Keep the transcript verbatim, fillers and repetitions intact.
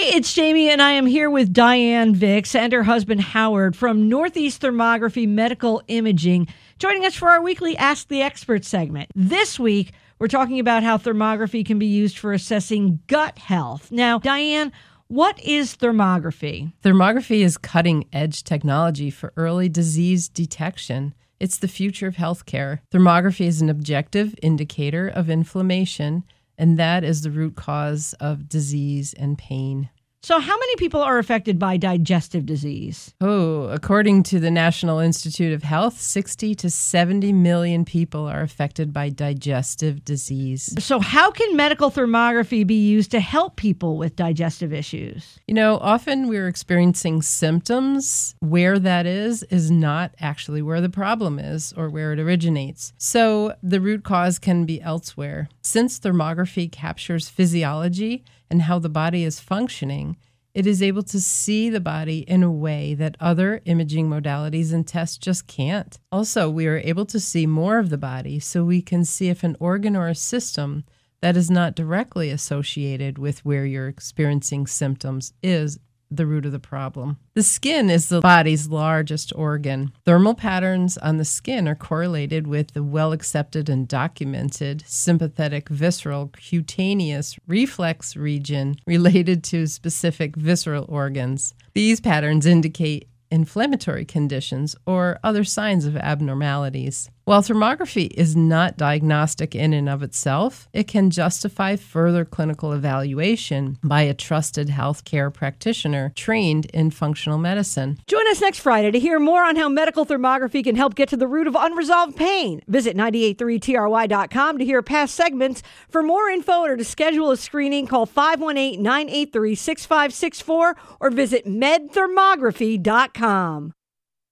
it's Jamie, and I am here with Diane Vicks and her husband Howard from Northeast Thermography Medical Imaging, joining us for our weekly Ask the Expert segment. This week, we're talking about how thermography can be used for assessing gut health. Now, Diane, what is thermography? Thermography is cutting-edge technology for early disease detection. It's the future of healthcare. Thermography is an objective indicator of inflammation, and that is the root cause of disease and pain. So how many people are affected by digestive disease? Oh, according to the National Institute of Health, sixty to seventy million people are affected by digestive disease. So how can medical thermography be used to help people with digestive issues? You know, often we're experiencing symptoms. Where that is, is not actually where the problem is or where it originates. So the root cause can be elsewhere. Since thermography captures physiology and how the body is functioning, it is able to see the body in a way that other imaging modalities and tests just can't. Also, we are able to see more of the body, so we can see if an organ or a system that is not directly associated with where you're experiencing symptoms is the root of the problem. The skin is the body's largest organ. Thermal patterns on the skin are correlated with the well-accepted and documented sympathetic visceral cutaneous reflex region related to specific visceral organs. These patterns indicate inflammatory conditions or other signs of abnormalities. While thermography is not diagnostic in and of itself, it can justify further clinical evaluation by a trusted healthcare practitioner trained in functional medicine. Join us next Friday to hear more on how medical thermography can help get to the root of unresolved pain. Visit nine eight three T R Y dot com to hear past segments. For more info or to schedule a screening, call five one eight, nine eight three, six five six four or visit med thermography dot com.